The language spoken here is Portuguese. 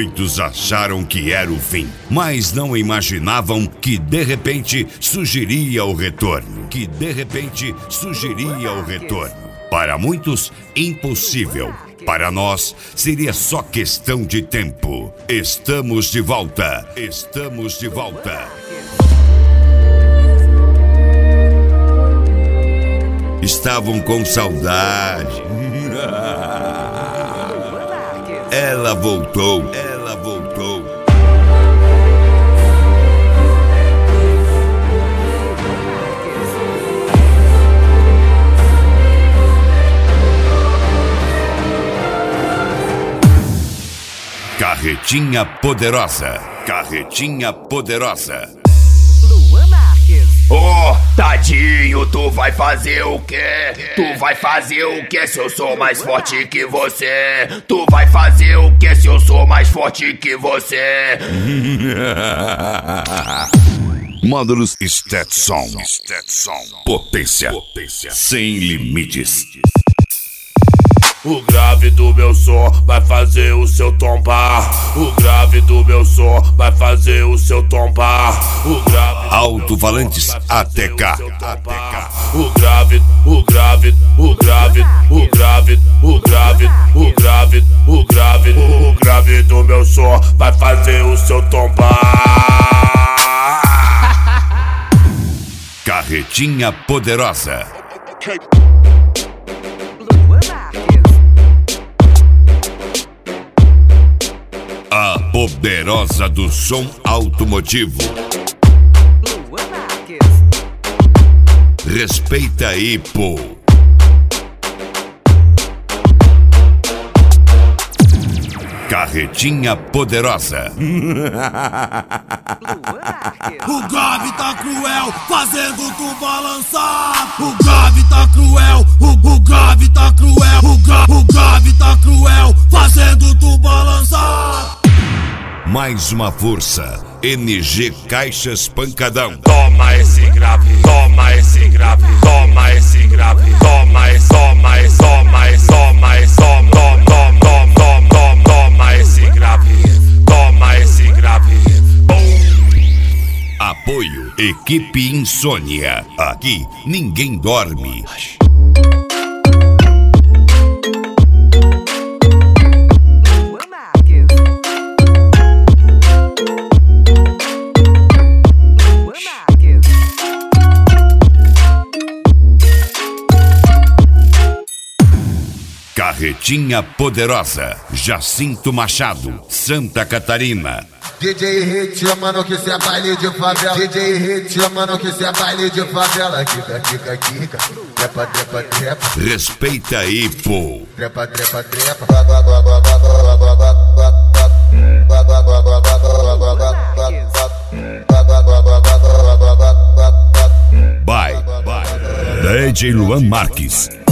Muitos acharam que era o fim, mas não imaginavam que de repente surgiria o retorno. Para muitos, impossível. Para nós, seria só questão de tempo. Estamos de volta. Estavam com saudade. Ela voltou. Carretinha Poderosa. Luan Marques. Oh, tadinho, tu vai fazer o quê? Tu vai fazer o quê se eu sou mais forte que você? Tu vai fazer o quê se eu sou mais forte que você? Módulos Stetson. Potência sem limites. O grave do meu som vai fazer o seu tombar. O grave do meu som vai fazer o seu tombar. O grave Alto-falantes ATK. O grave do meu som vai fazer o seu tombar. Carretinha Poderosa. Luan Marques. A poderosa do som automotivo. Luan Marques. Respeita aí, pô. Carretinha Poderosa. Luan Marques. O grave tá cruel, fazendo tu balançar. O grave tá cruel, o grave tá cruel. O grave tá cruel, fazendo tu balançar. Mais uma força. NG Caixas Pancadão. Toma esse grave, toma esse grave, toma esse grave, toma esse, toma esse, toma esse, toma esse, toma esse grave, toma esse grave. Apoio Equipe Insônia. Aqui ninguém dorme. Luan Marques. Luan Marques. Carretinha Poderosa. Jacinto Machado, Santa Catarina. DJ Hit, mano, que cê é baile de favela. DJ Hit, mano, que cê é baile de favela. Kika, kika, kika. Trepa, trepa, trepa. Respeita aí, pô. Trepa, trepa, trepa. Bye. DJ Luan Marques.